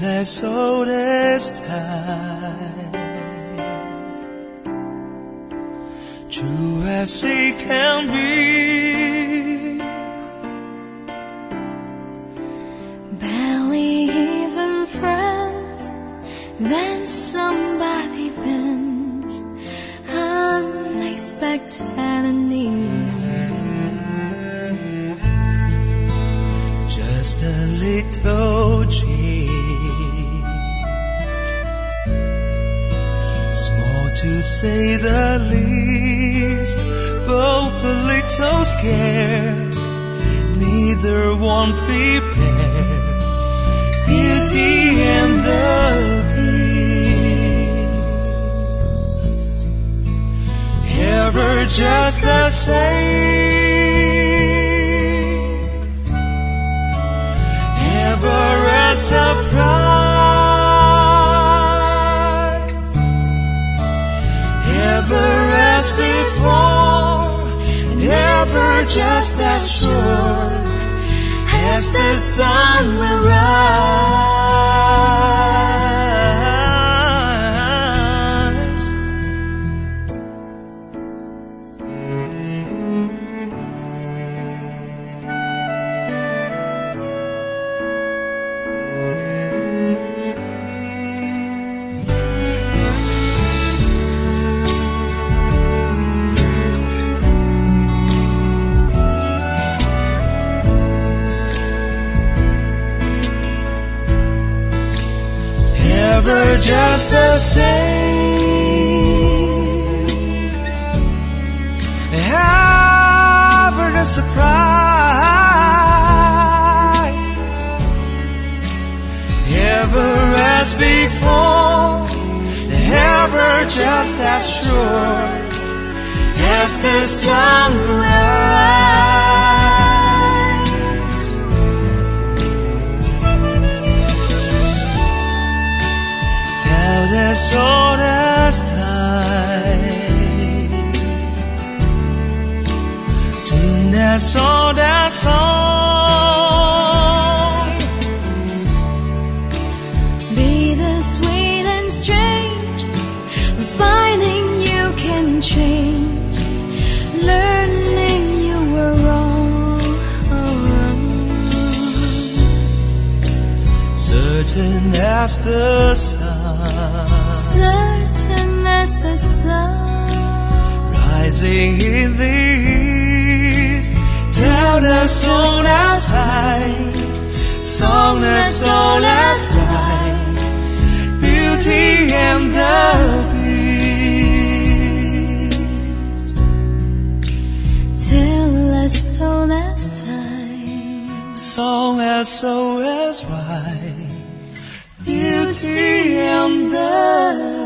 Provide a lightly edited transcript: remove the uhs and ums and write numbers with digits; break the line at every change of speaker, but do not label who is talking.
as old as time, true as it can be.
Barely even friends, then somebody bends unexpected and near.
Just a little change, small to say the least, both a little scared, neither one prepared. Beauty and the Beast, ever just the same, ever a surprise, ever as before, ever just as sure as the sun will rise. Ever just the same, ever a surprise, ever as before, ever just as sure as the sun will rise. As old as time, tune as old as song,
Be the sweet and strange, finding you can change, learning you were wrong.
certain as the sun,
certain as the sun,
rising in the east, down as old as high, song as old as right, beauty and the Beast,
till as old as time,
song as old as right, beauty and the